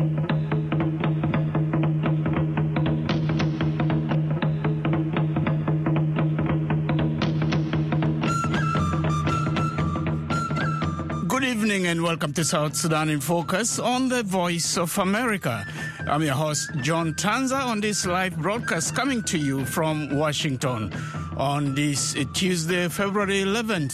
Good evening and welcome to South Sudan in Focus on the Voice of America. I'm your host, John Tanza, on this live broadcast coming to you from Washington on this Tuesday, February 11th,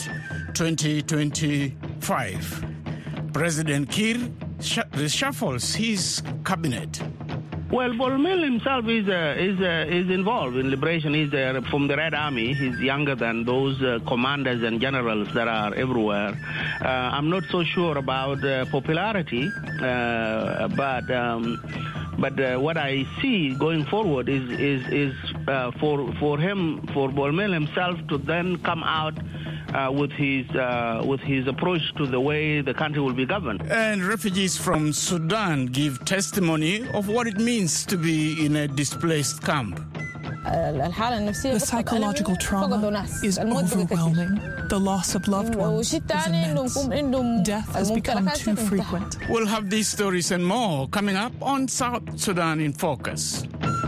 2025. President Kiir reshuffles his cabinet. Well, Bolmel himself is involved in liberation. He's from the Red Army. He's younger than those commanders and generals that are everywhere. I'm not so sure about popularity, but what I see going forward is for Bolmel himself to then come out with his approach to the way the country will be governed. And refugees from Sudan give testimony of what it means to be in a displaced camp. The psychological trauma is overwhelming. The loss of loved ones is immense. Death has become too frequent. We'll have these stories and more coming up on South Sudan in Focus.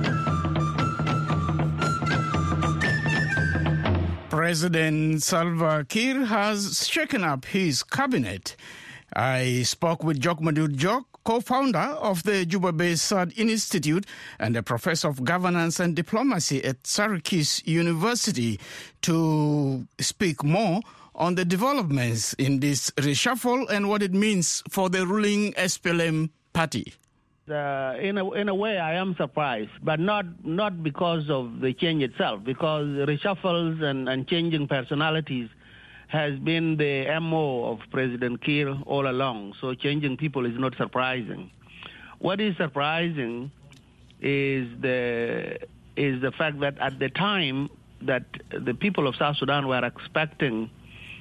President Salva Kiir has shaken up his cabinet. I spoke with Jok Madud Jok, co-founder of the Juba-based SAD Institute and a professor of governance and diplomacy at Syracuse University, to speak more on the developments in this reshuffle and what it means for the ruling SPLM party. In a way, I am surprised, but not because of the change itself, because reshuffles and changing personalities has been the MO of President Kiir all along. So changing people is not surprising. What is surprising is the fact that at the time that the people of South Sudan were expecting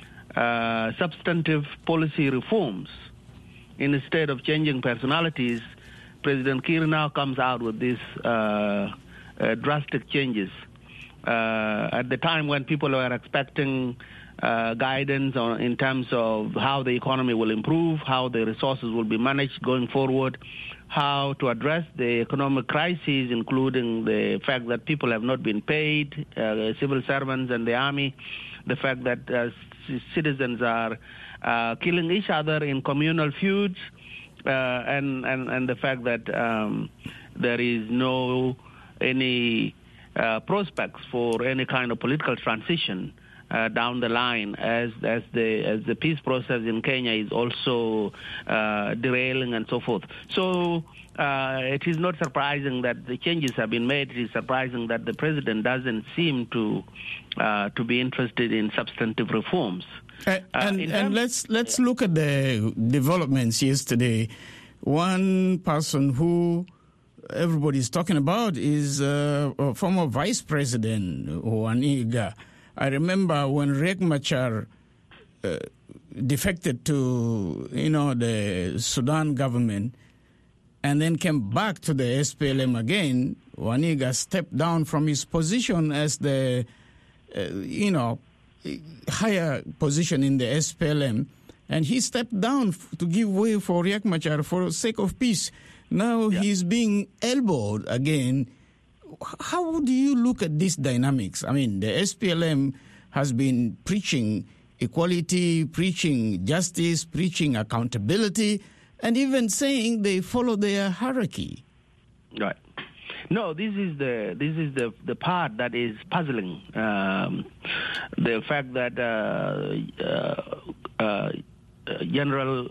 substantive policy reforms, instead of changing personalities, President Kiir now comes out with these drastic changes. At the time when people were expecting guidance in terms of how the economy will improve, how the resources will be managed going forward, how to address the economic crises, including the fact that people have not been paid, civil servants and the army, the fact that citizens are killing each other in communal feuds, and the fact that there is any prospects for any kind of political transition down the line, as the peace process in Kenya is also derailing and so forth. So it is not surprising that the changes have been made. It is surprising that the president doesn't seem to be interested in substantive reforms. And let's look at the developments yesterday. One person who everybody's talking about is former Vice President Waniga. I remember when Riek Machar defected to the Sudan government and then came back to the SPLM again, Waniga stepped down from his position as the higher position in the SPLM, and he stepped down to give way for Riek Machar for the sake of peace. Now he's being elbowed again. How do you look at these dynamics? I mean, the SPLM has been preaching equality, preaching justice, preaching accountability, and even saying they follow their hierarchy. Right. No, this is the part that is puzzling. The fact that General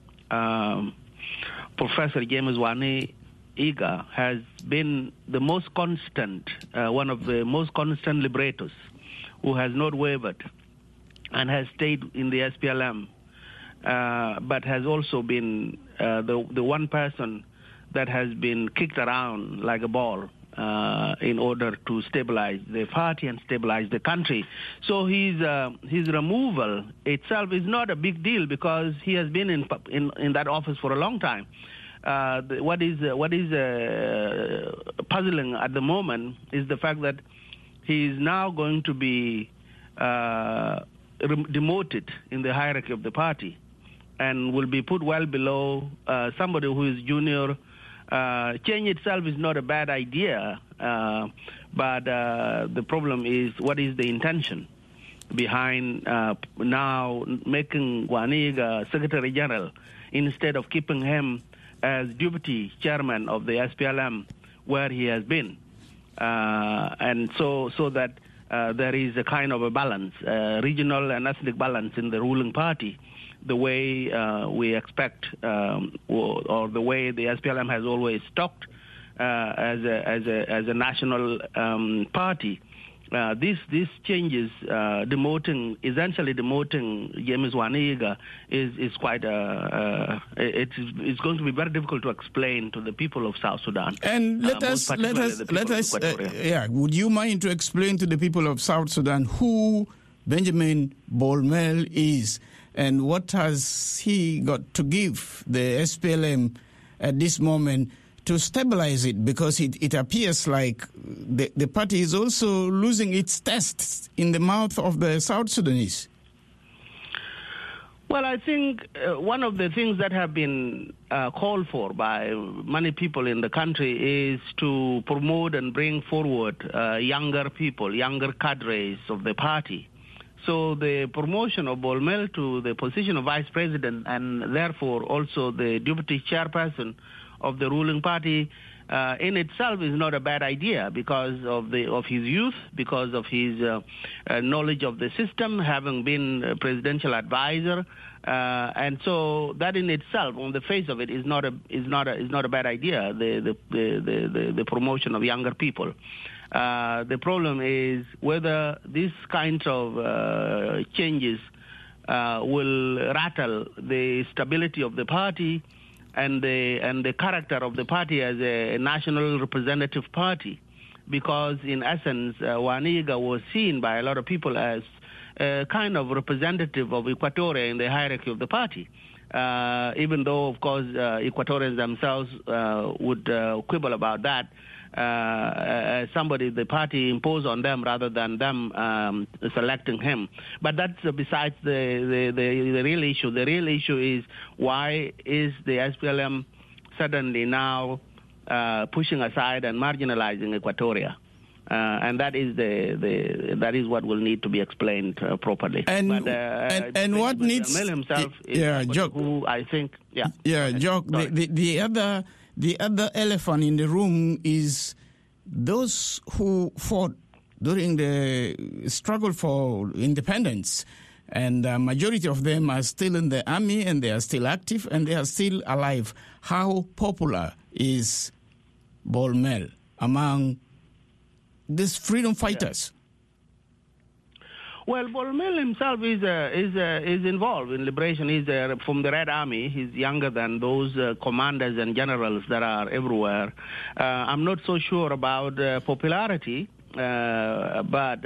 Professor James Waniga has been the most constant, one of the most constant liberators, who has not wavered and has stayed in the SPLM, but has also been the one person that has been kicked around like a ball in order to stabilize the party and stabilize the country. So his removal itself is not a big deal because he has been in that office for a long time. What is puzzling at the moment is the fact that he is now going to be demoted in the hierarchy of the party. and will be put well below somebody who is junior. Change itself is not a bad idea, but the problem is what is the intention behind now making Waniga Secretary General instead of keeping him as deputy chairman of the SPLM where he has been. And so that there is a kind of a balance, regional and ethnic balance in the ruling party, the way we expect, or the way the SPLM has always talked as a national party. These changes, essentially demoting James Waniga, is quite it's going to be very difficult to explain to the people of South Sudan. And let us, would you mind to explain to the people of South Sudan who Benjamin Bolmel is and what has he got to give the SPLM at this moment to stabilize it, because it appears like the party is also losing its taste in the mouth of the South Sudanese? Well, I think one of the things that have been called for by many people in the country is to promote and bring forward younger people, younger cadres of the party. So the promotion of Bolmel to the position of vice president and therefore also the deputy chairperson of the ruling party in itself is not a bad idea because of his youth, because of his knowledge of the system, having been a presidential advisor, and so that in itself, on the face of it, is not a bad idea. The promotion of younger people. The problem is whether these kinds of changes will rattle the stability of the party and the character of the party as a national representative party, because in essence, Waniga was seen by a lot of people as a kind of representative of Equatoria in the hierarchy of the party, even though, of course, Equatorians themselves would quibble about that. Somebody the party imposed on them rather than them selecting him. But that's besides the real issue. The real issue is why is the SPLM suddenly now pushing aside and marginalizing Equatoria? And that is what will need to be explained properly. And what needs himself is who I think Jock. The other elephant in the room is those who fought during the struggle for independence, and the majority of them are still in the army and they are still active and they are still alive. How popular is Bolmel among these freedom fighters? Well, Bolmel himself is involved in liberation. He's from the Red Army. He's younger than those commanders and generals that are everywhere. I'm not so sure about popularity, but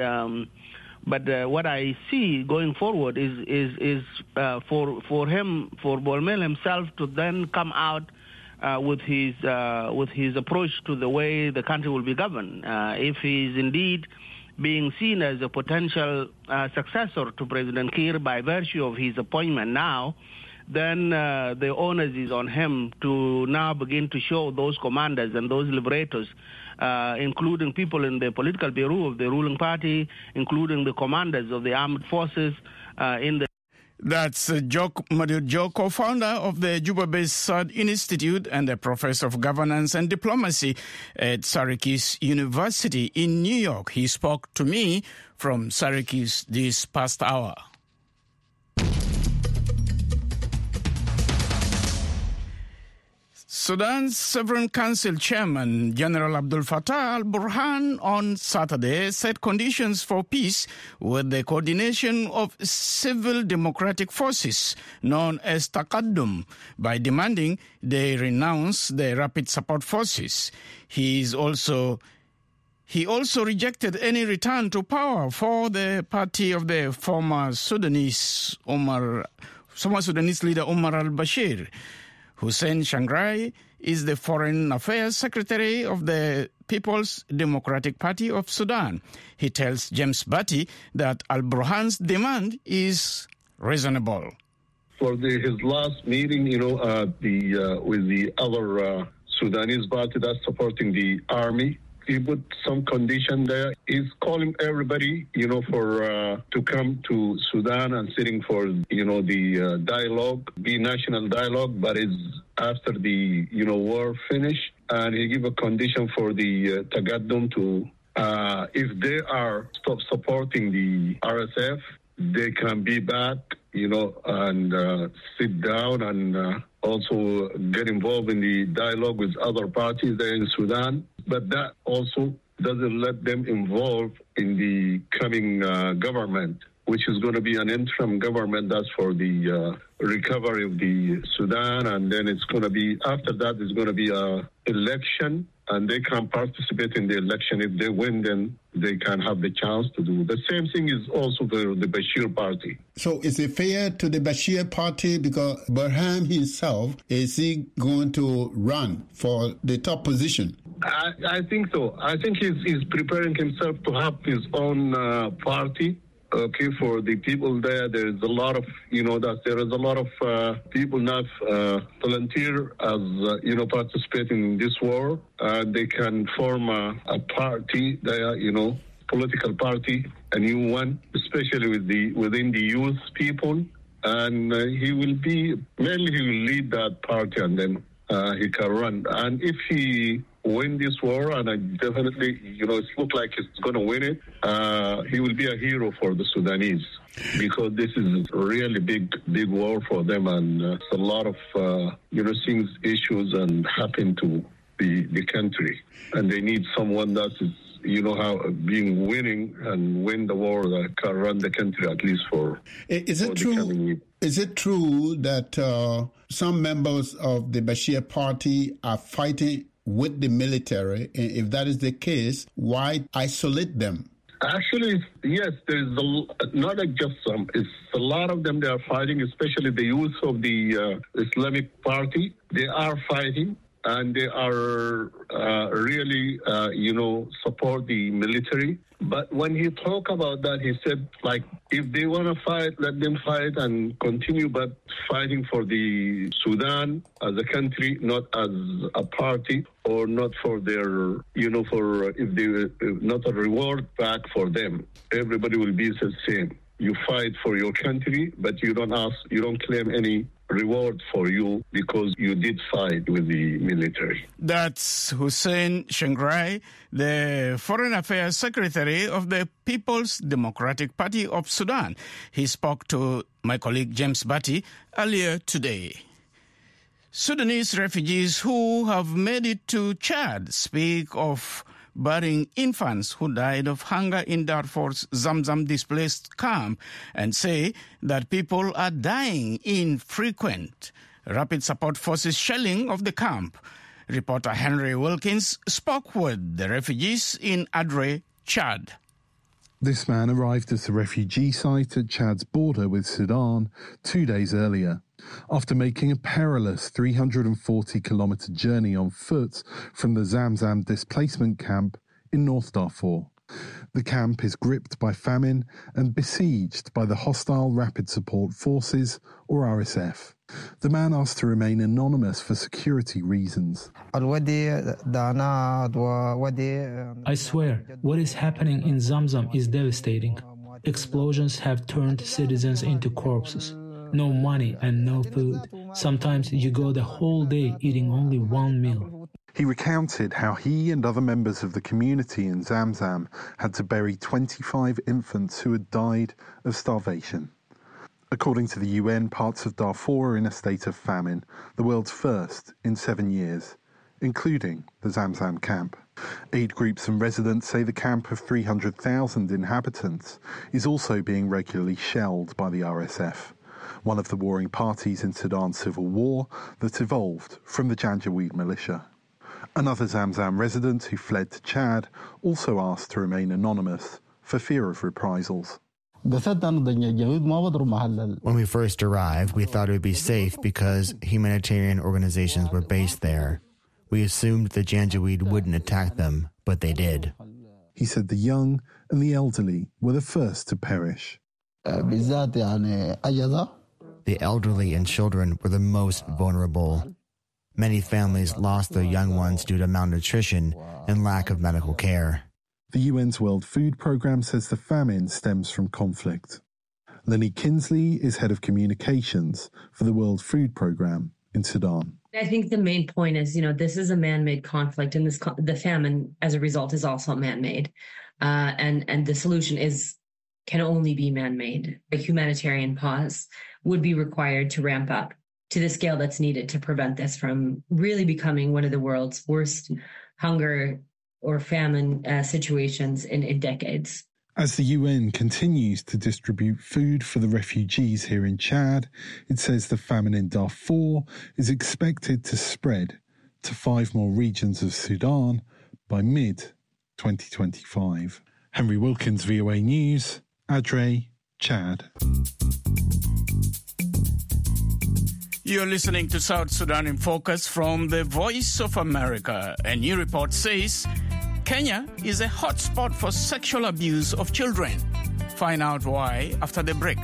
what I see going forward is for Bolmel himself to then come out with his approach to the way the country will be governed. If he's indeed being seen as a potential successor to President Kiir by virtue of his appointment now, then the onus is on him to now begin to show those commanders and those liberators, including people in the political bureau of the ruling party, including the commanders of the armed forces in the... That's Jock Madud Jock, co-founder of the Juba-based Sad Institute and a professor of governance and diplomacy at Syracuse University in New York. He spoke to me from Syracuse this past hour. Sudan's Sovereign Council Chairman General Abdel Fattah al-Burhan on Saturday set conditions for peace with the coordination of civil democratic forces known as Taqaddum by demanding they renounce the Rapid Support Forces. He also rejected any return to power for the party of the former Sudanese leader Omar al-Bashir. Hussein Shangrai is the Foreign Affairs Secretary of the People's Democratic Party of Sudan. He tells James Batty that al-Burhan's demand is reasonable. for his last meeting, with the other Sudanese party that's supporting the army. He put some condition there. He's calling everybody, to come to Sudan and sitting for, the dialogue, the national dialogue, but it's after the, war finish. And he give a condition for the Tagaddum to, if they are stop supporting the RSF, they can be back, and sit down and also get involved in the dialogue with other parties there in Sudan. But that also doesn't let them involve in the coming government, which is going to be an interim government that's for the recovery of the Sudan. And then it's going to be, after that, it's going to be an election, and they can participate in the election. If they win, then they can have the chance to do. The same thing is also for the Bashir party. So is it fair to the Bashir party, because Burhan himself, is he going to run for the top position? I think so. I think he's preparing himself to have his own party. Okay, for the people there, there is a lot of, people now volunteer as, participating in this war. They can form a party there, political party, a new one, especially within the youth people. And he will lead that party, and then he can run. And if he win this war, and I definitely, it looks like he's going to win it, he will be a hero for the Sudanese, because this is a really big war for them, and it's a lot of, things, issues, and happen to the country. And they need someone that is, being winning and win the war, that can run the country at least for. Is it true? Is it true that some members of the Bashir party are fighting with the military? And if that is the case, why isolate them? Actually, yes, there's not just some. It's a lot of them. They are fighting, especially the youth of the Islamic Party. They are fighting, and they are really, support the military. But when he talked about that, he said, if they want to fight, let them fight and continue, but fighting for the Sudan as a country, not as a party, or not for their, not a reward back for them. Everybody will be the same. You fight for your country, but you don't claim any reward for you because you did fight with the military. That's Hussein Shengrai, the Foreign Affairs Secretary of the People's Democratic Party of Sudan. He spoke to my colleague James Batty earlier today. Sudanese refugees who have made it to Chad speak of burying infants who died of hunger in Darfur's Zamzam displaced camp, and say that people are dying in frequent Rapid Support Forces shelling of the camp. Reporter Henry Wilkins spoke with the refugees in Adre, Chad. This man arrived at a refugee site at Chad's border with Sudan 2 days earlier, after making a perilous 340-kilometre journey on foot from the Zamzam displacement camp in North Darfur. The camp is gripped by famine and besieged by the hostile Rapid Support Forces, or RSF. The man asked to remain anonymous for security reasons. I swear, what is happening in Zamzam is devastating. Explosions have turned citizens into corpses. No money and no food. Sometimes you go the whole day eating only one meal. He recounted how he and other members of the community in Zamzam had to bury 25 infants who had died of starvation. According to the UN, parts of Darfur are in a state of famine, the world's first in 7 years, including the Zamzam camp. Aid groups and residents say the camp of 300,000 inhabitants is also being regularly shelled by the RSF, one of the warring parties in Sudan's civil war that evolved from the Janjaweed militia. Another Zamzam resident who fled to Chad also asked to remain anonymous for fear of reprisals. When we first arrived, we thought it would be safe because humanitarian organizations were based there. We assumed the Janjaweed wouldn't attack them, but they did. He said the young and the elderly were the first to perish. The elderly and children were the most vulnerable. Many families lost their young ones due to malnutrition and lack of medical care. The UN's World Food Programme says the famine stems from conflict. Lenny Kinsley is head of communications for the World Food Programme in Sudan. I think the main point is, this is a man-made conflict, and the famine, as a result, is also man-made. And the solution can only be man-made. A humanitarian pause would be required to ramp up to the scale that's needed to prevent this from really becoming one of the world's worst hunger or famine situations in decades. As the UN continues to distribute food for the refugees here in Chad, it says the famine in Darfur is expected to spread to 5 more regions of Sudan by mid-2025. Henry Wilkins, VOA News, Adre, Chad. You're listening to South Sudan in Focus from the Voice of America. A new report says Kenya is a hotspot for sexual abuse of children. Find out why after the break.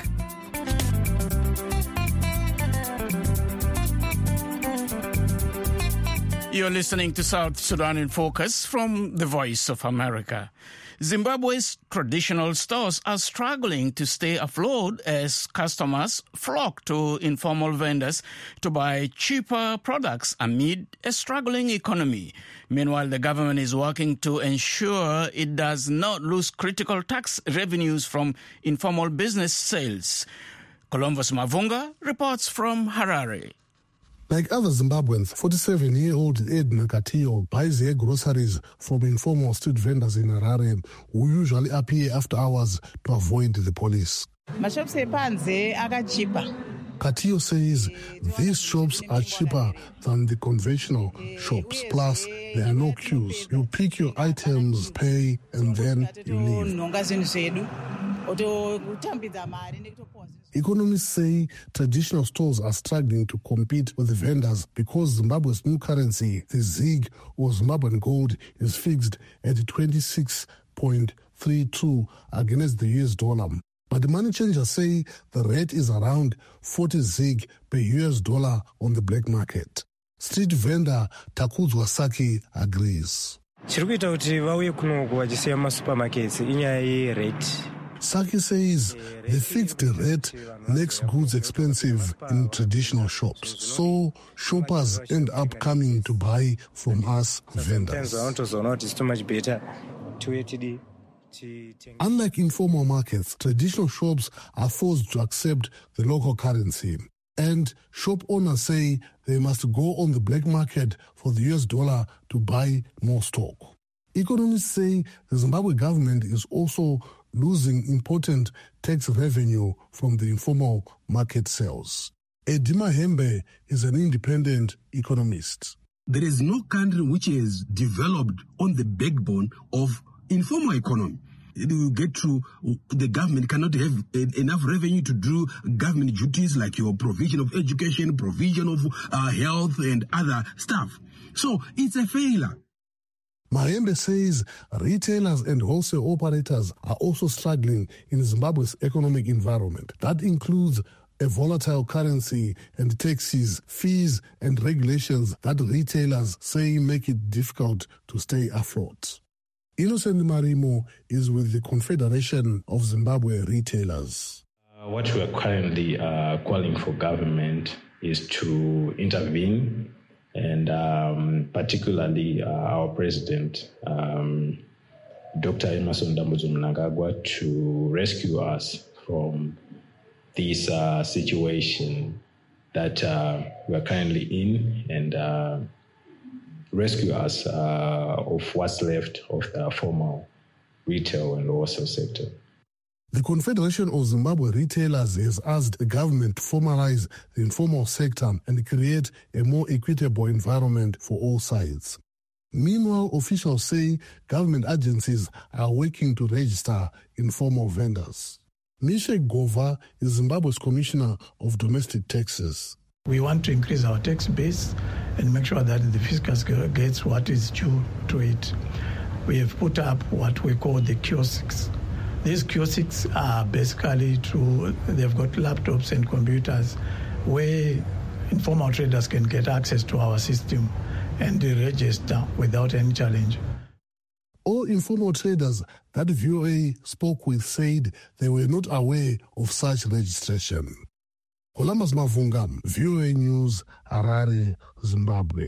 You're listening to South Sudan in Focus from the Voice of America. Zimbabwe's traditional stores are struggling to stay afloat as customers flock to informal vendors to buy cheaper products amid a struggling economy. Meanwhile, the government is working to ensure it does not lose critical tax revenues from informal business sales. Columbus Mavunga reports from Harare. Like other Zimbabweans, 47-year-old Edna Katiyo buys her groceries from informal street vendors in Harare who usually appear after hours to avoid the police. Katiyo says these shops are cheaper than the conventional shops. Plus, there are no queues. You pick your items, pay, and then you leave. Economists say traditional stores are struggling to compete with the vendors because Zimbabwe's new currency, the ZiG or Zimbabwean gold, is fixed at 26.32 against the US dollar. But the money changers say the rate is around 40 ZiG per US dollar on the black market. Street vendor Takudzwa Saki agrees. Saki says the fixed rate makes goods expensive in traditional shops, so shoppers end up coming to buy from us vendors. Unlike informal markets, traditional shops are forced to accept the local currency, and shop owners say they must go on the black market for the US dollar to buy more stock. Economists say the Zimbabwe government is also losing important tax revenue from the informal market sales. Edima Hembe is an independent economist. There is no country which is developed on the backbone of informal economy. You get to the government cannot have enough revenue to do government duties like your provision of education, provision of health and other stuff. So it's a failure. Mahembe says retailers and wholesale operators are also struggling in Zimbabwe's economic environment. That includes a volatile currency and taxes, fees and regulations that retailers say make it difficult to stay afloat. Innocent Marimo is with the Confederation of Zimbabwe Retailers. What we are currently calling for government is to intervene, and particularly our president, Dr. Emmerson Dambudzo Mnangagwa, to rescue us from this situation that we are currently in, and rescue us of what's left of the formal retail and wholesale sector. The Confederation of Zimbabwe Retailers has asked the government to formalize the informal sector and create a more equitable environment for all sides. Meanwhile, officials say government agencies are working to register informal vendors. Misha Gova is Zimbabwe's Commissioner of Domestic Taxes. We want to increase our tax base and make sure that the fiscus gets what is due to it. We have put up what we call the kiosks. These kiosks are basically they've got laptops and computers where informal traders can get access to our system and register without any challenge. All informal traders that VOA spoke with said they were not aware of such registration. Columbus Mavunga, VOA News, Harare, Zimbabwe.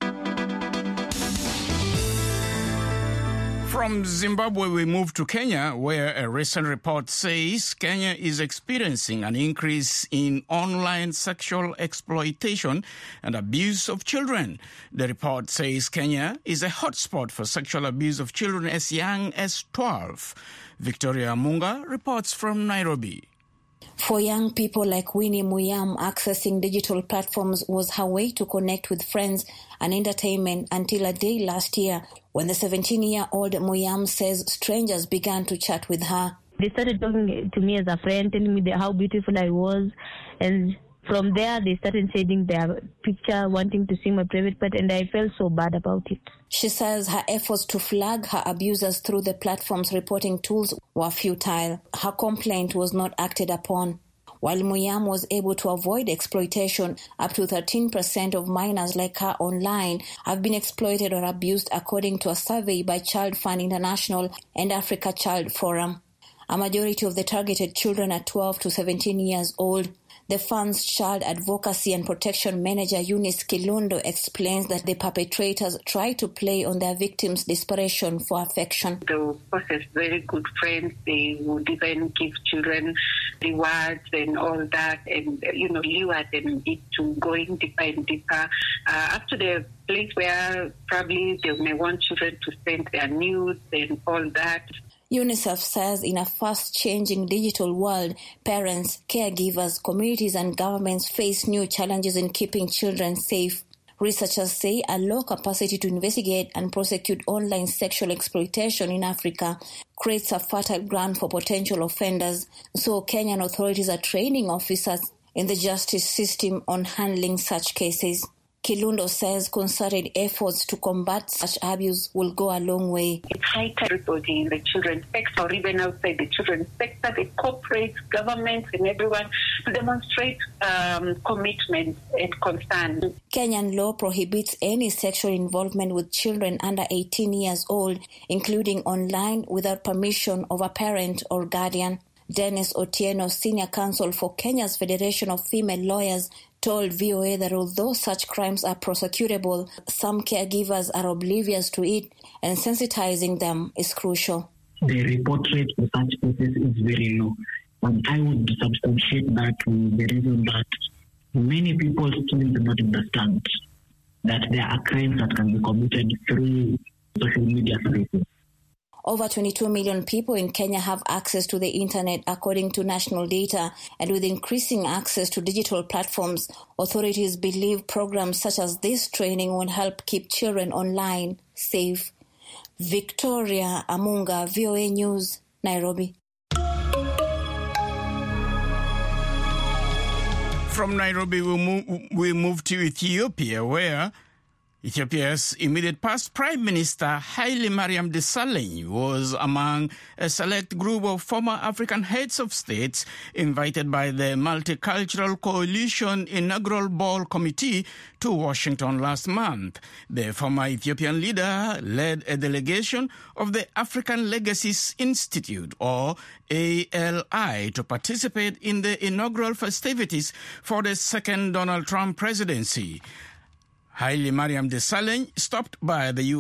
From Zimbabwe, we move to Kenya, where a recent report says Kenya is experiencing an increase in online sexual exploitation and abuse of children. The report says Kenya is a hotspot for sexual abuse of children as young as 12. Victoria Munga reports from Nairobi. For young people like Winnie Muyam, accessing digital platforms was her way to connect with friends and entertainment until a day last year when the 17-year-old Muyam says strangers began to chat with her. They started talking to me as a friend, telling me how beautiful I was, and from there they started sending their picture, wanting to see my private part, and I felt so bad about it. She says her efforts to flag her abusers through the platform's reporting tools were futile. Her complaint was not acted upon. While Muyam was able to avoid exploitation, up to 13% of minors like her online have been exploited or abused, according to a survey by Child Fund International and Africa Child Forum. A majority of the targeted children are 12 to 17 years old. The fund's child advocacy and protection manager, Eunice Kilundo, explains that the perpetrators try to play on their victims' desperation for affection. They will possess very good friends. They would even give children rewards and all that, and lure them into going deeper and deeper, up to the place where probably they may want children to send their news and all that. UNICEF says in a fast-changing digital world, parents, caregivers, communities and governments face new challenges in keeping children safe. Researchers say a low capacity to investigate and prosecute online sexual exploitation in Africa creates a fertile ground for potential offenders. So Kenyan authorities are training officers in the justice system on handling such cases. Kilundo says concerted efforts to combat such abuse will go a long way. It's high time everybody in the children's sector or even outside the children's sector, the corporate, governments and everyone to demonstrate commitment and concern. Kenyan law prohibits any sexual involvement with children under 18 years old, including online without permission of a parent or guardian. Dennis Otieno, senior counsel for Kenya's Federation of Female Lawyers, told VOA that although such crimes are prosecutable, some caregivers are oblivious to it, and sensitizing them is crucial. The report rate for such cases is very low. And I would substantiate that with the reason that many people still do not understand that there are crimes that can be committed through social media spaces. Over 22 million people in Kenya have access to the internet, according to national data, and with increasing access to digital platforms, authorities believe programs such as this training will help keep children online safe. Victoria Amunga, VOA News, Nairobi. From Nairobi, we move to Ethiopia, where Ethiopia's immediate past Prime Minister Haile Mariam Desalegn was among a select group of former African heads of states invited by the Multicultural Coalition Inaugural Ball Committee to Washington last month. The former Ethiopian leader led a delegation of the African Legacies Institute, or ALI, to participate in the inaugural festivities for the second Donald Trump presidency. Haile Mariam Desalegn stopped by the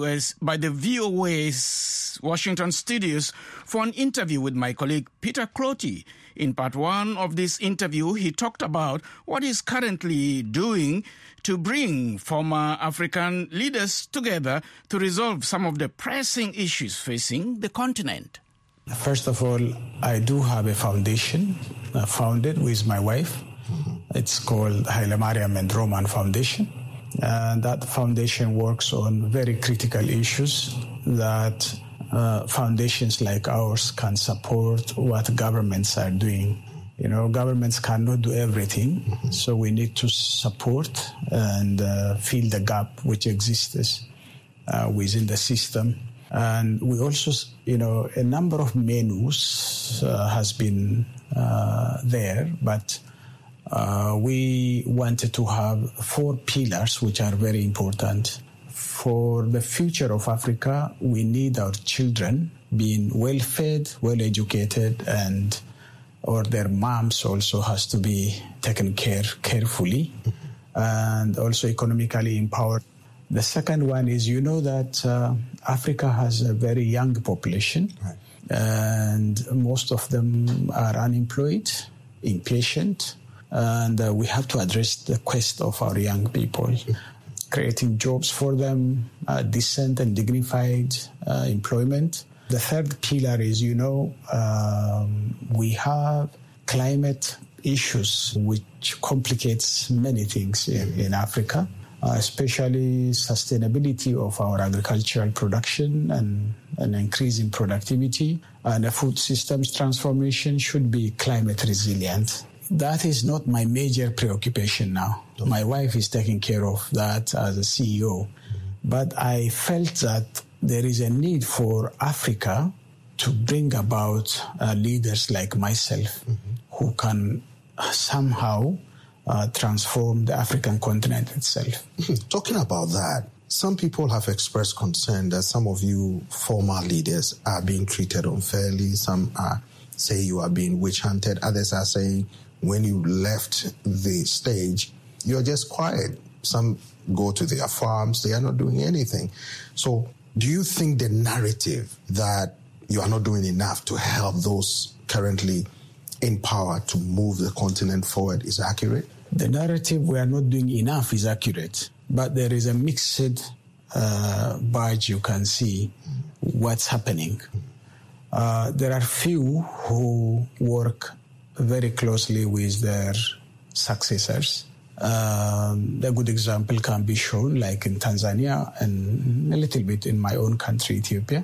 VOA's Washington studios for an interview with my colleague Peter Clotty. In part one of this interview, he talked about what he's currently doing to bring former African leaders together to resolve some of the pressing issues facing the continent. First of all, I do have a foundation founded with my wife. It's called Haile Mariam and Roman Foundation. And that foundation works on very critical issues that foundations like ours can support what governments are doing. You know, governments cannot do everything, so we need to support and fill the gap which exists within the system. And we also, a number of menus has been there, but we wanted to have 4 pillars which are very important. For the future of Africa, we need our children being well-fed, well-educated, or their moms also has to be taken care carefully, and also economically empowered. The second one is, that Africa has a very young population, right, and most of them are unemployed, impatient, and we have to address the quest of our young people, creating jobs for them, decent and dignified employment. The third pillar is, we have climate issues which complicates many things in Africa. Especially sustainability of our agricultural production and an increase in productivity, and the food systems transformation should be climate resilient. That is not my major preoccupation now. My wife is taking care of that as a CEO. But I felt that there is a need for Africa to bring about leaders like myself who can somehow transform the African continent itself. Talking about that, some people have expressed concern that some of you former leaders are being treated unfairly. Some say you are being witch-hunted. Others are saying when you left the stage, you're just quiet. Some go to their farms. They are not doing anything. So do you think the narrative that you are not doing enough to help those currently in power to move the continent forward is accurate? The narrative we are not doing enough is accurate, but there is a mixed badge you can see what's happening. There are few who work very closely with their successors. A good example can be shown like in Tanzania and a little bit in my own country, Ethiopia.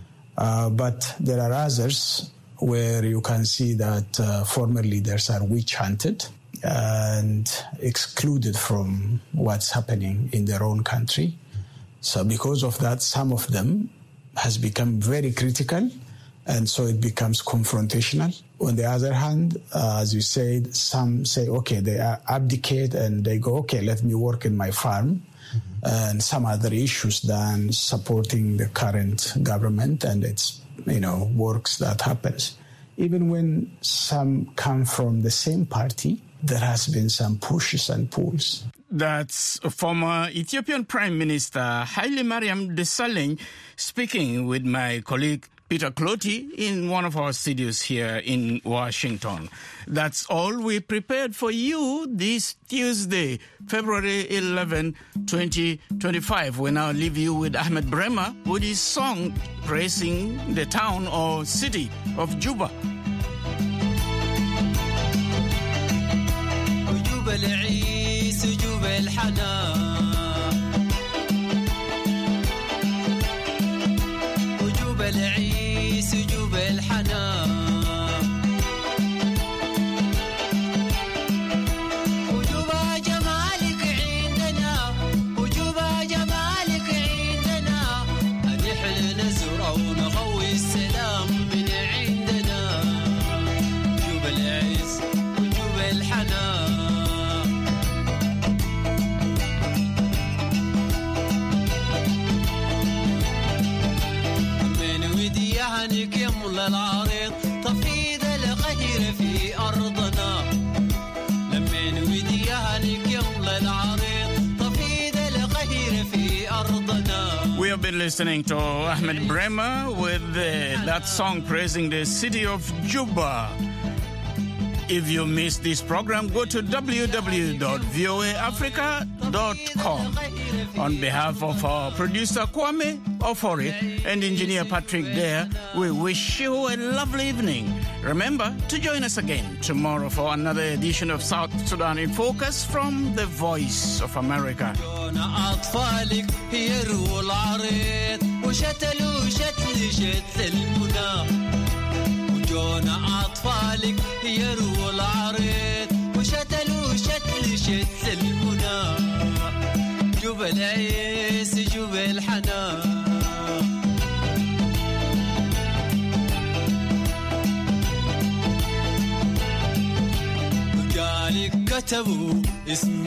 But there are others where you can see that former leaders are witch-hunted and excluded from what's happening in their own country. So because of that, some of them has become very critical, and so it becomes confrontational. On the other hand, as you said, some say, okay, they abdicate and they go, okay, let me work in my farm, and some other issues than supporting the current government and its, works that happens. Even when some come from the same party, there has been some pushes and pulls. That's former Ethiopian Prime Minister Haile Mariam Desalegn speaking with my colleague Peter Clotty in one of our studios here in Washington. That's all we prepared for you this Tuesday, February 11, 2025. We now leave you with Ahmed Bremer with his song praising the town or city of Juba. العيس جوب الحنان وجوب العيس جوب الحنان وجوب جمالك عندنا وجوب جمالك عندنا نحن نزرع ونغوي السلام من عندنا جوب العيس وجوب الحنان عنك يملى العريض تفيد الغير في أرضنا لمن ودي عنك يملى العريض تفيد الغير في أرضنا. We have been listening to Ahmed Bremer with that song praising the city of Juba. If you missed this program, go to www.voaafrica.com. On behalf of our producer Kwame Ofori and engineer Patrick Dare, we wish you a lovely evening. Remember to join us again tomorrow for another edition of South Sudan in Focus from the Voice of America. جونا أطفالك يرووا العريض وشتلوا شتل شتل المنى جوب العيس جوب الحنان كتبوا اسم